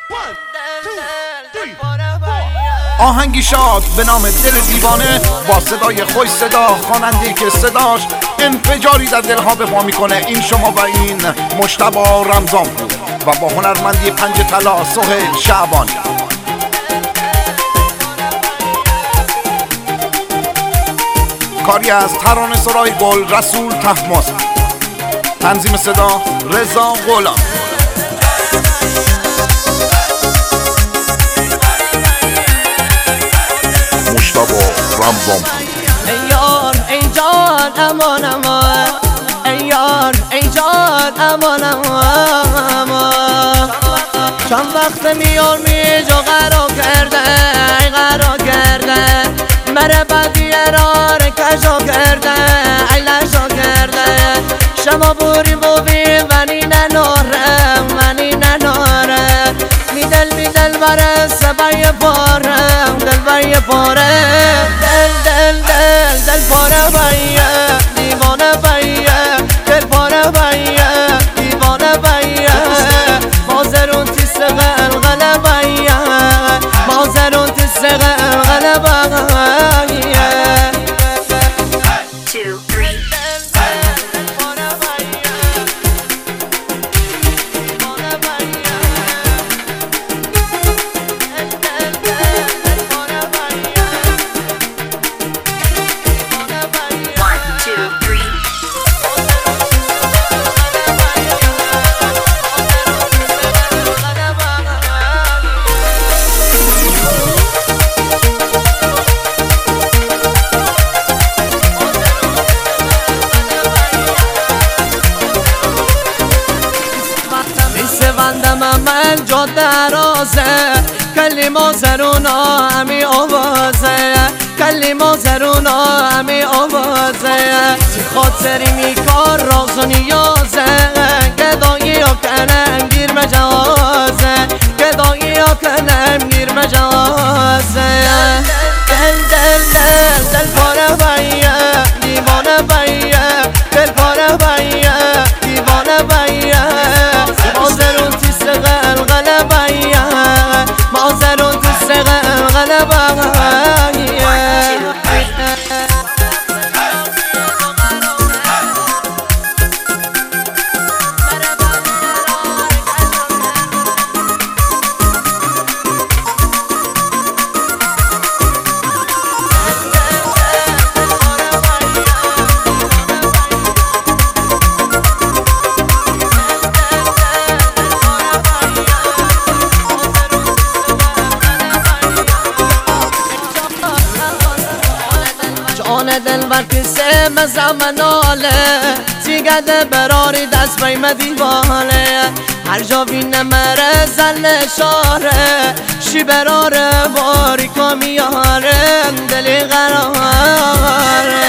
آهنگی شاد به نام دل دیوانه با صدای خوش صدا، خواننده‌ای که صداش انفجاری در دلها به پا میکنه. این شما و این مجتبی رمضان بود و با هنرمندی پنج طلا سهیل شعبان. کاری از ترانه سرای گل رسول طهماسب، تنظیم صدا رضا غلام. مجتبی رمضان. ای یار ای جان امان امان، ای یار ای جان امان امان. چند وقت میار میجا قرار کرده، ای قرار کرده مره بدی رار کجا کرده، ای لشا کرده. شما بوری بوبی منی نناره، منی نناره. میدل بره سبای پاره، دل بای پاره. دل پاره بایه، دیوانه بایه. دل پاره بایه، دیوانه بایه. مازرون تیس غلغله بایه، مازرون تیس غلغله بایه. من جا درازه کلی مازرونا همی آوازه، کلی مازرونا همی آوازه. خاطری میکار راز و نیازه، گدایی ها کنم گیر مجازه، گدایی ها کنم گیر مجازه. دل پاره بایه، دیوانه بایه. دل پاره بایه، دیوانه بایه. مازرون تیس غلغله بایه، مازرون تیس غلغله بایه. جان دل بر کسه مزمناله، تیگده براری دست بیم دیواله. هر جا بینه مره زل شاره، شی براره باری کمیاره. دلی قراره